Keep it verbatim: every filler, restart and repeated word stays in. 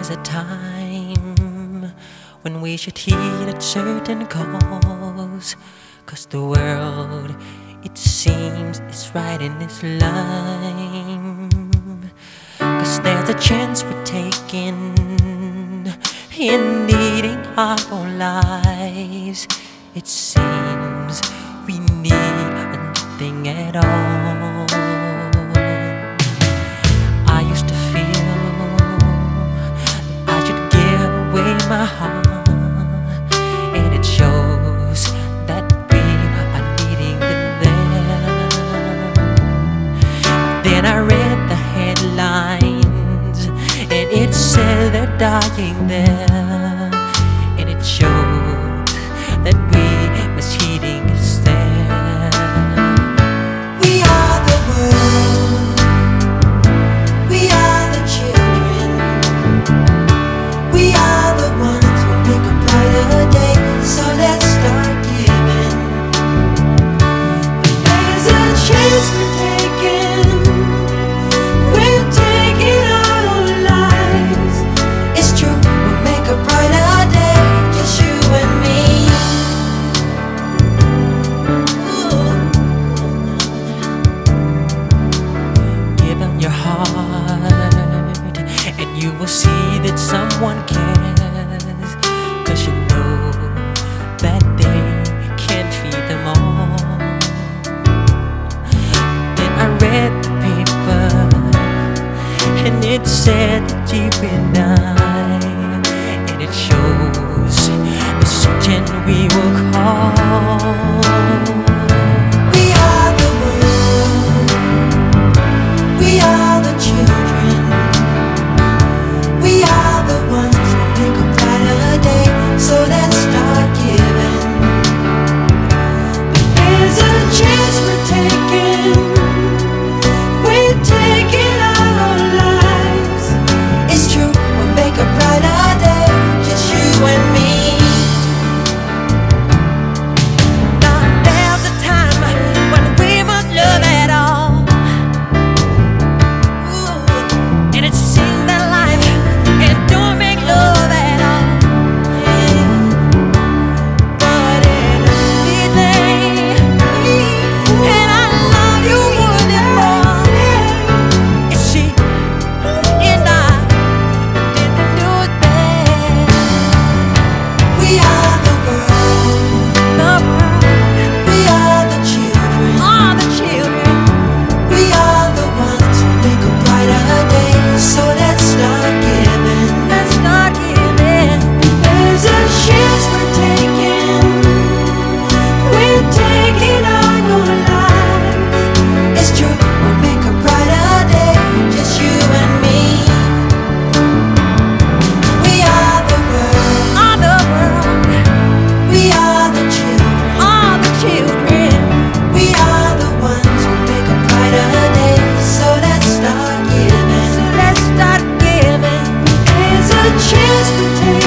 There's a time when we should heed a certain cause, 'cause the world, it seems, is right in its line. 'Cause there's a chance we're taking in needing our own lives. It seems we need nothing at all. I used to feel that I should give away my heart, and it shows that we are needing it there. Then I read the headlines, and it said they're dying there, and it showed that we misheeding is there. We are the world, we are the children, we are the ones who make a brighter day, so let's start giving. There's a chance we're taking, we're taking our own lives. It's true, we'll make a brighter day, just you and me. Give them your heart, and you will see that someone cares, 'cause you know that they can't feed them all. Then I read the paper, and it said that you and I, and it shows the certain we will call. We are the world, we are the children, we are the ones who make a brighter day, so let's start giving. There's a chance we're taking, we're taking our own lives. It's true, we'll make a brighter day, just you and me. Now there's a time when we must love at all, and it seems that life it don't make love at all. But in everything, and I love you more than more. And she and I didn't do it bad. We are the world, The world, we are the children, all the children, we are the ones who make a brighter day, so let's start giving. let's start giving. There's a chance we're taking, we're taking our own lives. It's true, we'll make a brighter day, just you and me. We are the world, All the world, we are the children, all the children, we are the ones who make a brighter day, so let's start giving. so let's start giving. There's a chance we're taking,